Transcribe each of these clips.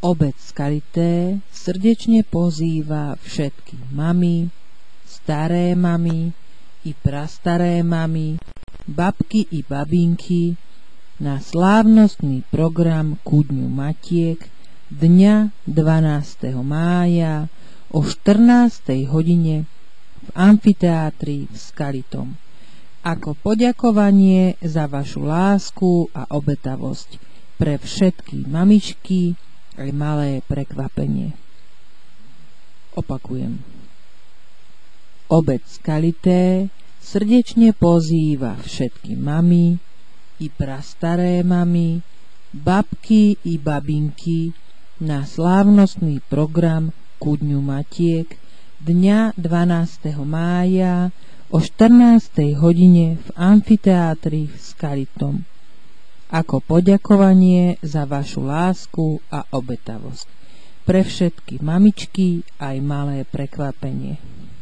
Obec Skalité srdečne pozýva všetky mamy, staré mamy i prastaré mamy, babky i babinky na slávnostný program ku Dňu Matiek dňa 12. mája o 14. hodine v amfiteátri v Skalitom ako poďakovanie za vašu lásku a obetavosť pre všetky mamičky aj malé prekvapenie. Opakujem. Obec Skalité srdečne pozýva všetky mamy i prastaré mamy, babky i babinky na slávnostný program ku Dňu Matiek dňa 12. mája o 14. hodine v amfiteátri v Skalitom ako poďakovanie za vašu lásku a obetavosť pre všetky mamičky aj malé prekvapenie.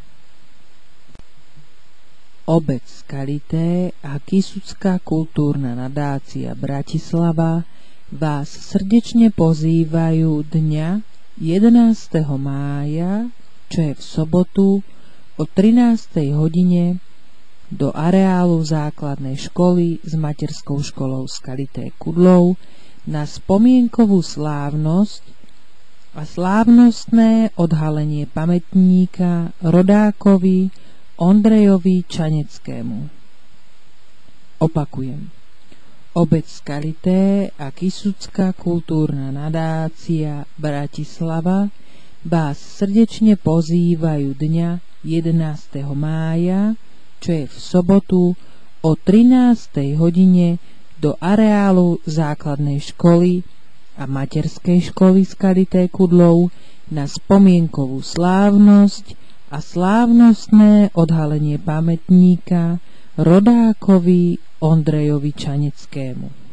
Obec Skalité a Kysucká kultúrna nadácia Bratislava vás srdečne pozývajú dňa 11. mája, čo je v sobotu o 13. hodine do areálu základnej školy s materskou školou Skalité Kudlov na spomienkovú slávnosť a slávnostné odhalenie pamätníka rodákovi Ondrejovi Čaneckému. Opakujem. Obec Skalité a Kysucká kultúrna nadácia Bratislava vás srdečne pozývajú dňa 11. mája, čo je v sobotu o 13. hodine do areálu základnej školy a materskej školy Skalité Kudlov na spomienkovú slávnosť a slávnostné odhalenie pamätníka rodákovi Ondrejovi Čaneckému.